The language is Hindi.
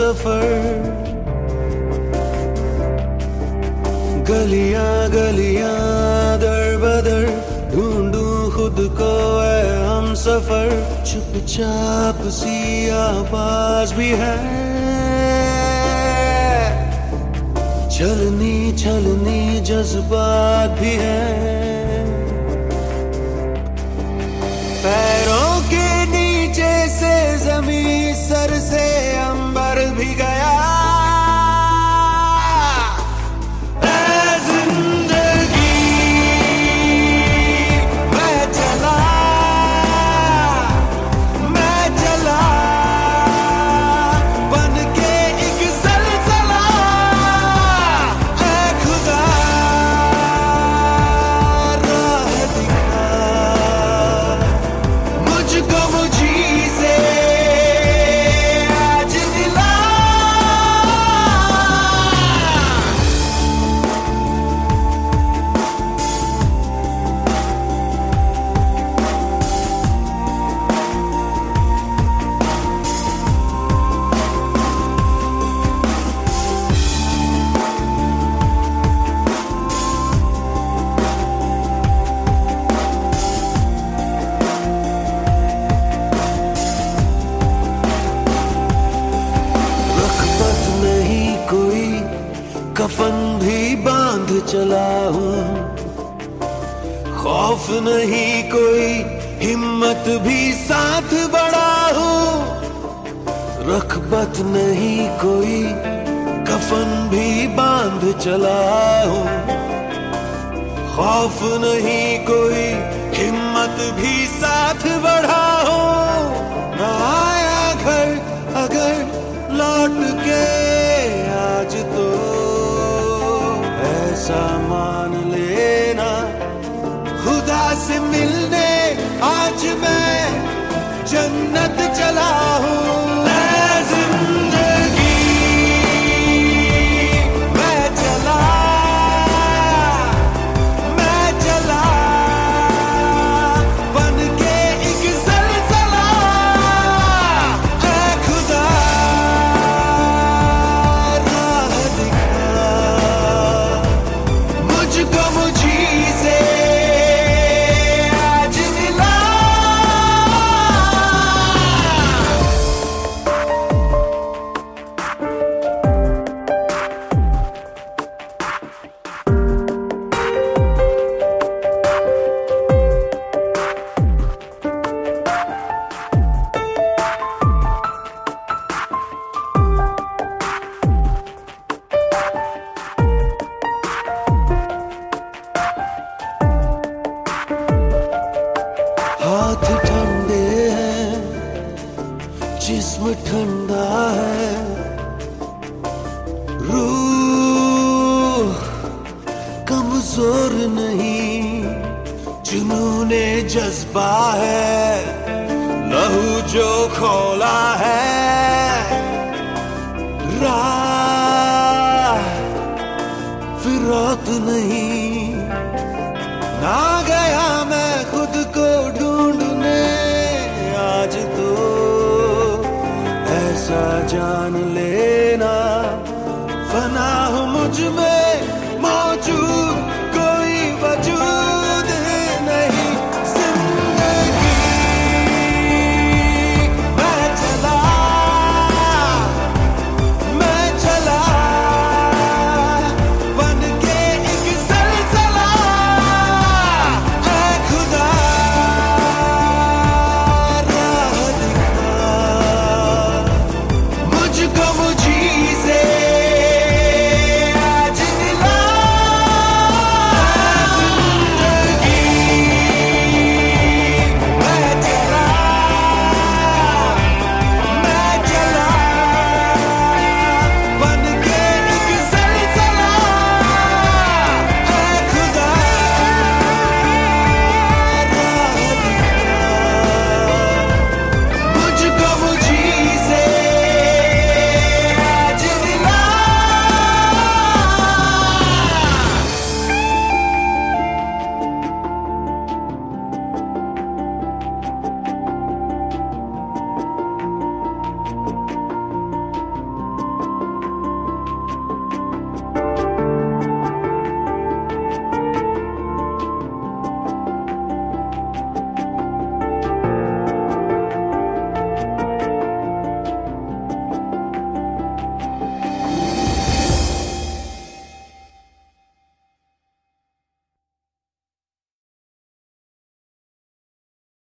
सफर। गलियां गलियां दर बदर ढूंढूं खुद को है हम सफर। चुपचाप सी आवाज भी है, छलनी छलनी जज्बात भी है। पैरों के नीचे से जमीन, सर से अंबर भी गया। कफन भी बांध चला हूँ, खौफ नहीं कोई, हिम्मत भी साथ बढ़ा हूँ। रखबत नहीं कोई, कफन भी बांध चला हूँ। खौफ नहीं कोई, हिम्मत भी साथ बढ़ा हूँ। ना आया घर अगर लौट के आज तो ऐसा मान लेना, खुदा से मिलने आज मैं जन्नत चला हूँ। हाथ ठंडे हैं, जिस्म ठंडा है, रूह कमजोर नहीं, जुनूने जज्बा है, लहू जो खोला है। राह फिरौत नहीं, ना गया मैं खुद को ढूंढने आज तो ऐसा जान लेना, फना हूँ मुझ में